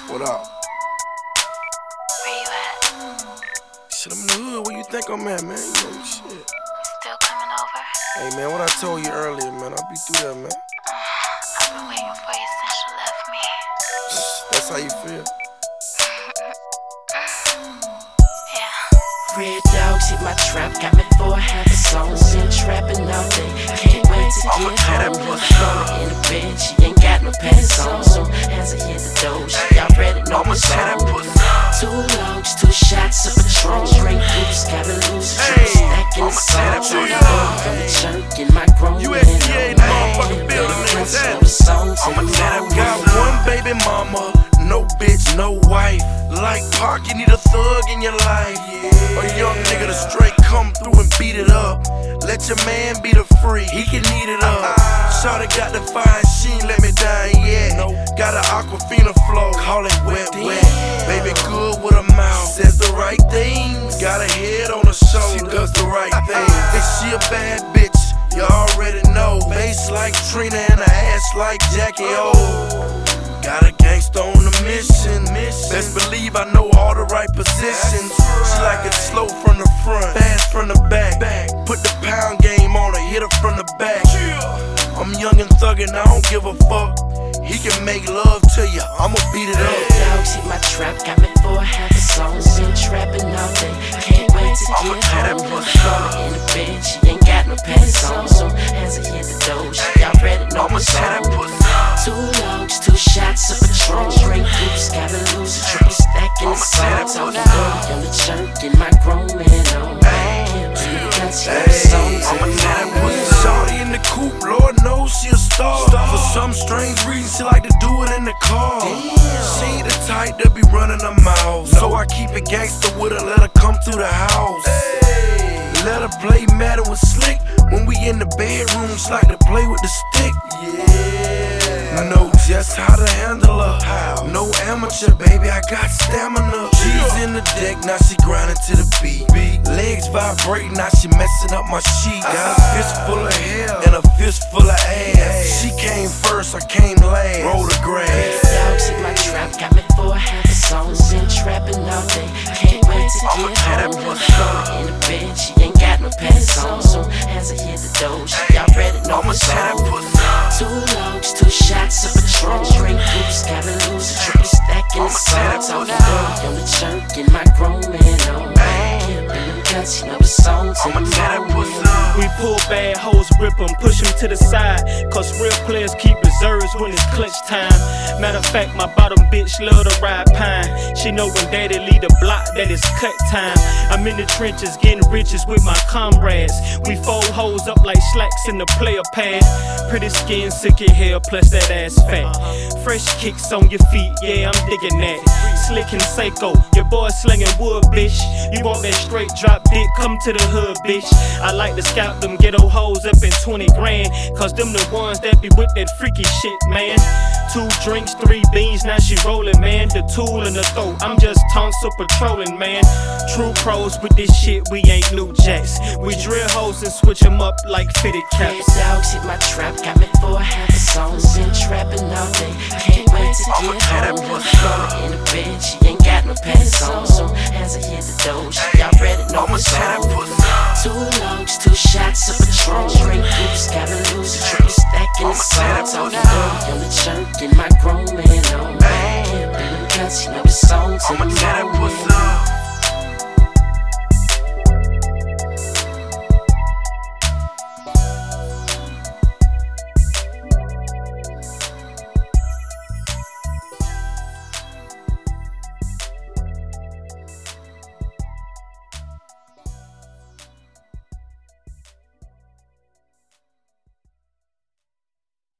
What up? Where you at? Shit, I'm in the hood. Where you think I'm at, man? You know, shit. Still coming over? Hey, man, what I told you earlier, man, I'll be through there, man. I've been waiting for you since you left me. That's how you feel? Yeah. Red dogs hit my trap, got me for half a song. Been trapping all day, can't wait to get home. Gonna in the bed, she ain't got no pants on. So as I hit the door, she already know what's on. 2 logs, 2 shots of Patron. Drink loose, gotta lose a drink, stacking the songs. On the road from the church in my grown man. USDA in the motherfucking building, nigga. Got one baby mama, no bitch, no wife. Like Park, you need a thug in your life. A young nigga to straight come through and beat it up. Let your man be the free, he can eat it up. Shawty got the fine, she ain't let me down yet. Got an Aquafina flow, call it wet, wet. Baby good with a mouth, says the right things. Got a head on her shoulder, she does the right thing. And she a bad bitch, you already know. Face like Trina and a ass like Jackie O. Got a gangsta on a mission. Best believe I know all the right positions. She like it slow from the front, fast from the back. Put the pound game on her, hit her from the back. I'm young and thuggin', I don't give a fuck. He can make love to you, I'ma beat it up. Dogs hit my trap, got me for half a song. Been trapping all day, can't wait to get home. Gonna in the bed, she ain't got no pants on. So as I hit the door, she already know what's on. 2 logs, 2 shots of Patron. Drink loose, gotta lose a drink, stacking the songs. On the road from the church in my grown man on. Shawty in the coupe, Lord knows she a star. For some strange reason, she like to do it in the car. She ain't the type that be running her mouth, so I keep it gangster with her, let her come through the house. Let her play Madden with Slick. When we in the bedroom, she like to play with the stick. Know just how to handle her. No amateur, baby, I got stamina. She's in the deck, now she grinding to the beat. Legs vibrating, now she messing up my sheet. Got a fist full of hair and a fist full of ass. She came first, I came last. Roll the grass. Dogs hit my trap, got me for half a song. Been trapping all day, can't wait to get home. Gonna in the bed, she ain't got no pants on. So as I hit the door, she already know what's on. 2 logs, 2 shots of Patron. Drink loose, gotta lose a drink, stacking the songs. On the road from the church in my grown man on. Cause you know the songs in the morning. We pull bad hoes, rip them, push them to the side. Cause real players keep reserves when it's clutch time. Matter of fact, my bottom bitch love to ride pine. She know when daddy leave the block that it's cut time. I'm in the trenches getting riches with my comrades. We fold hoes up like slacks in the player pad. Pretty skin, sick of hair, plus that ass fat. Fresh kicks on your feet, yeah, I'm digging that. Slick and Seiko, your boy slinging wood, bitch. You want that straight drop dick, come to the hood, bitch. I like to scout them ghetto hoes up in 20 grand. Cause them the ones that be with that freaky shit, man. 2 drinks, 3 beans, now she rollin', man. The tool in the throat, I'm just tonsil patrolling, man. True pros with this shit, we ain't new jacks. We drill hoes and switch them up like fitted caps. Dogs hit my trap, got me for half a song. Been trapping all day, can't wait to get home. Gonna in the bed, she ain't got no pants on. So as I hit the door, she already know what's on. 2 logs, 2 shots of Patron. Drink loose, gotta lose a drink, stacking the songs. On the road from the church in my grown man on. Cause you know the songs in the morning.